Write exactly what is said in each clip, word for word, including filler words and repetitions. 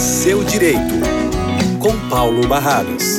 Seu Direito, com Paulo Barradas.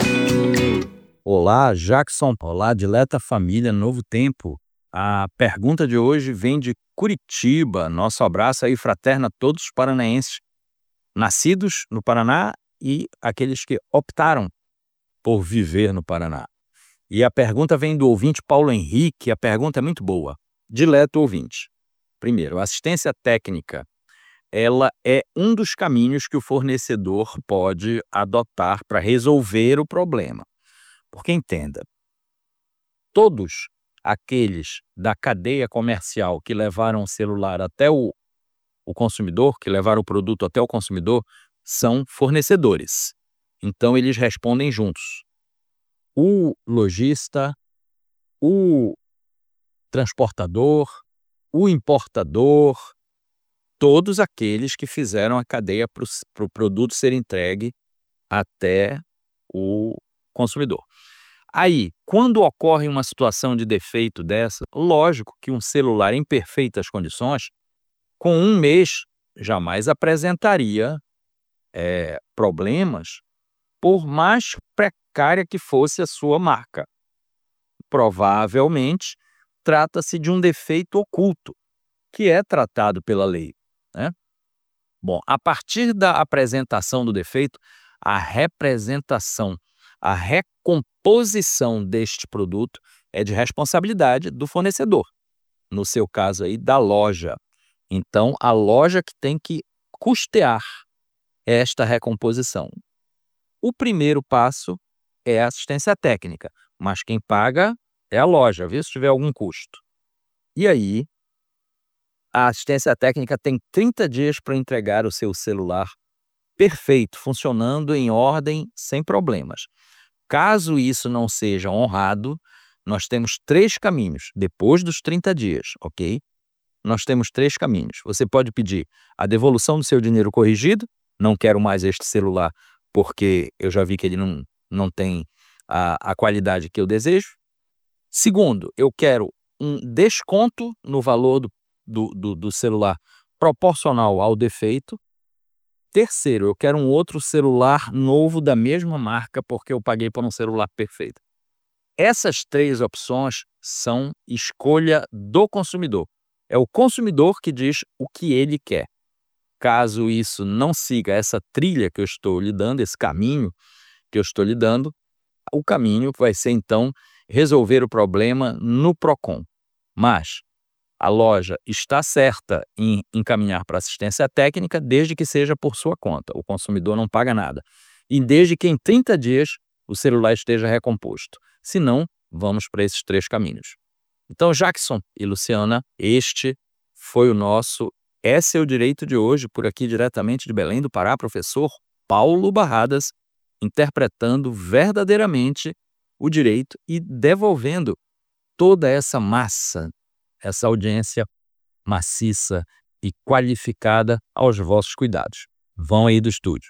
Olá, Jackson. Olá, dileta família Novo Tempo. A pergunta de hoje vem de Curitiba. Nosso abraço aí fraterno a todos os paranaenses nascidos no Paraná e aqueles que optaram por viver no Paraná. E a pergunta vem do ouvinte Paulo Henrique. A pergunta é muito boa. Dileto ouvinte. Primeiro, a assistência técnica, ela é um dos caminhos que o fornecedor pode adotar para resolver o problema. Porque entenda, todos aqueles da cadeia comercial que levaram o celular até o, o consumidor, que levaram o produto até o consumidor, são fornecedores. Então, eles respondem juntos. O lojista, o transportador, o importador, todos aqueles que fizeram a cadeia para o pro produto ser entregue até o consumidor. Aí, quando ocorre uma situação de defeito dessa, lógico que um celular em perfeitas condições, com um mês, jamais apresentaria é, problemas, por mais precária que fosse a sua marca. Provavelmente, trata-se de um defeito oculto, que é tratado pela lei, né? Bom, a partir da apresentação do defeito, a representação, a recomposição deste produto é de responsabilidade do fornecedor, no seu caso aí da loja. Então, a loja que tem que custear esta recomposição. O primeiro passo é a assistência técnica, mas quem paga é a loja, viu? Se tiver algum custo. E aí, a assistência técnica tem trinta dias para entregar o seu celular perfeito, funcionando em ordem, sem problemas. Caso isso não seja honrado, nós temos três caminhos, depois dos trinta dias, ok? Nós temos três caminhos. Você pode pedir a devolução do seu dinheiro corrigido, não quero mais este celular porque eu já vi que ele não, não tem a, a qualidade que eu desejo. Segundo, eu quero um desconto no valor do, do, do, do celular proporcional ao defeito. Terceiro, eu quero um outro celular novo da mesma marca porque eu paguei por um celular perfeito. Essas três opções são escolha do consumidor. É o consumidor que diz o que ele quer. Caso isso não siga essa trilha que eu estou lhe dando, esse caminho que eu estou lhe dando, o caminho vai ser então resolver o problema no Procon. Mas a loja está certa em encaminhar para assistência técnica desde que seja por sua conta. O consumidor não paga nada. E desde que em trinta dias o celular esteja recomposto. Se não, vamos para esses três caminhos. Então, Jackson e Luciana, este foi o nosso É Seu Direito de hoje, por aqui diretamente de Belém do Pará, professor Paulo Barradas, interpretando verdadeiramente o direito e devolvendo toda essa massa, essa audiência maciça e qualificada aos vossos cuidados. Vão aí do estúdio.